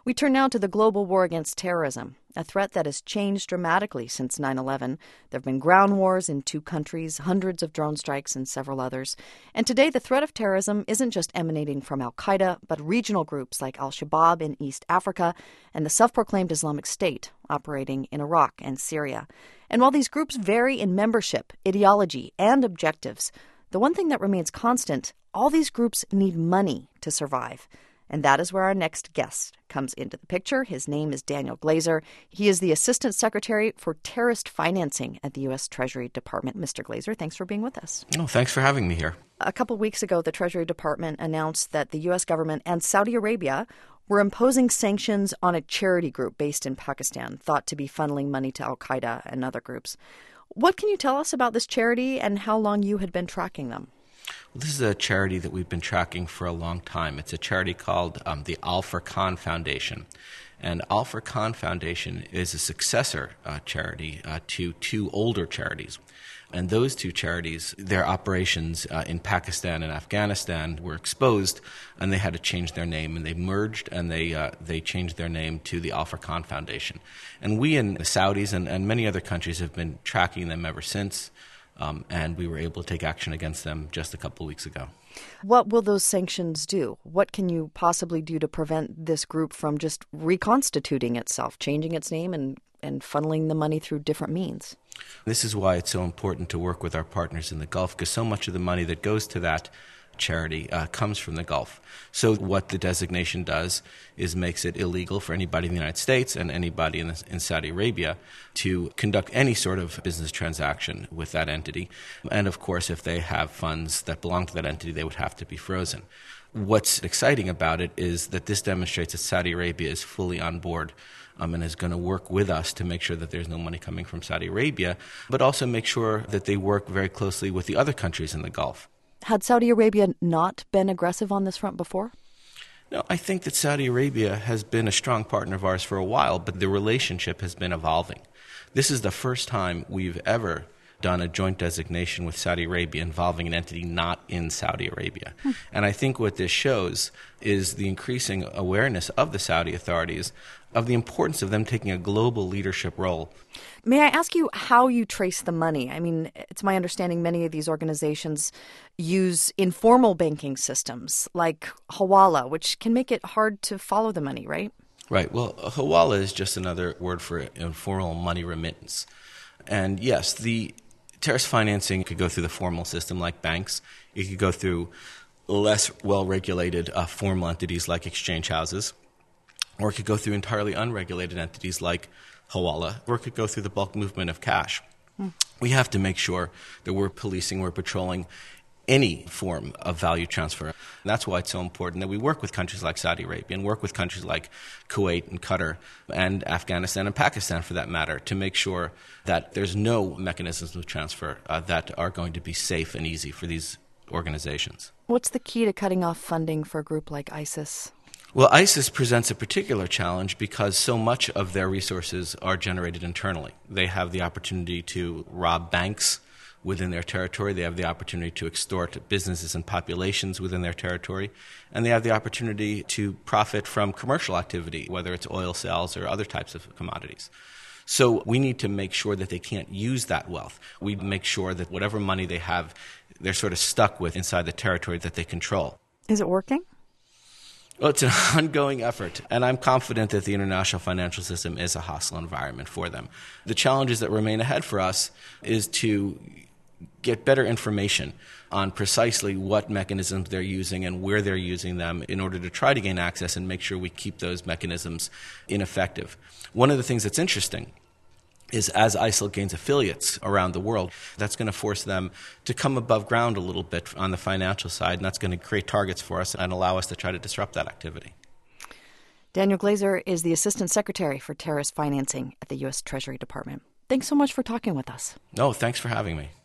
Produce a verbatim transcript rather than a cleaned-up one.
We turn now to the global war against terrorism, a threat that has changed dramatically since nine eleven. There have been ground wars in two countries, hundreds of drone strikes, and several others. And today, the threat of terrorism isn't just emanating from al-Qaeda, but regional groups like al-Shabaab in East Africa and the self-proclaimed Islamic State operating in Iraq and Syria. And while these groups vary in membership, ideology, and objectives, the one thing that remains constant, all these groups need money to survive. And that is where our next guest comes into the picture. His name is Daniel Glazer. He is the Assistant Secretary for Terrorist Financing at the U S Treasury Department. Mister Glazer, thanks for being with us. Oh, thanks for having me here. A couple weeks ago, the Treasury Department announced that the U S government and Saudi Arabia were imposing sanctions on a charity group based in Pakistan, thought to be funneling money to al-Qaeda and other groups. What can you tell us about this charity and how long you had been tracking them? Well, this is a charity that we've been tracking for a long time. It's a charity called um, the Al Furqan Foundation. And Al Furqan Foundation is a successor uh, charity uh, to two older charities. And those two charities, their operations uh, in Pakistan and Afghanistan were exposed, and they had to change their name. And they merged, and they uh, they changed their name to the Al Furqan Foundation. And we in the Saudis and, and many other countries have been tracking them ever since. Um, and we were able to take action against them just a couple of weeks ago. What will those sanctions do? What can you possibly do to prevent this group from just reconstituting itself, changing its name and, and funneling the money through different means? This is why it's so important to work with our partners in the Gulf, because so much of the money that goes to that charity uh, comes from the Gulf. So what the designation does is makes it illegal for anybody in the United States and anybody in, the, in Saudi Arabia to conduct any sort of business transaction with that entity. And of course, if they have funds that belong to that entity, they would have to be frozen. What's exciting about it is that this demonstrates that Saudi Arabia is fully on board um, and is going to work with us to make sure that there's no money coming from Saudi Arabia, but also make sure that they work very closely with the other countries in the Gulf. Had Saudi Arabia not been aggressive on this front before? No, I think that Saudi Arabia has been a strong partner of ours for a while, but the relationship has been evolving. This is the first time we've ever done a joint designation with Saudi Arabia involving an entity not in Saudi Arabia. Hmm. And I think what this shows is the increasing awareness of the Saudi authorities of the importance of them taking a global leadership role. May I ask you how you trace the money? I mean, it's my understanding many of these organizations use informal banking systems like Hawala, which can make it hard to follow the money, right? Right. Well, Hawala is just another word for informal money remittance. And yes, the terrorist financing could go through the formal system like banks. It could go through less well-regulated uh, formal entities like exchange houses. Or it could go through entirely unregulated entities like Hawala, or it could go through the bulk movement of cash. Hmm. We have to make sure that we're policing, we're patrolling any form of value transfer. And that's why it's so important that we work with countries like Saudi Arabia and work with countries like Kuwait and Qatar and Afghanistan and Pakistan, for that matter, to make sure that there's no mechanisms of transfer uh, that are going to be safe and easy for these organizations. What's the key to cutting off funding for a group like ISIS? Well, ISIS presents a particular challenge because so much of their resources are generated internally. They have the opportunity to rob banks within their territory. They have the opportunity to extort businesses and populations within their territory. And they have the opportunity to profit from commercial activity, whether it's oil sales or other types of commodities. So we need to make sure that they can't use that wealth. We make sure that whatever money they have, they're sort of stuck with inside the territory that they control. Is it working? Well, it's an ongoing effort, and I'm confident that the international financial system is a hostile environment for them. The challenges that remain ahead for us is to get better information on precisely what mechanisms they're using and where they're using them in order to try to gain access and make sure we keep those mechanisms ineffective. One of the things that's interesting is as ISIL gains affiliates around the world, that's going to force them to come above ground a little bit on the financial side, and that's going to create targets for us and allow us to try to disrupt that activity. Daniel Glazer is the Assistant Secretary for Terrorist Financing at the U S Treasury Department. Thanks so much for talking with us. No, thanks for having me.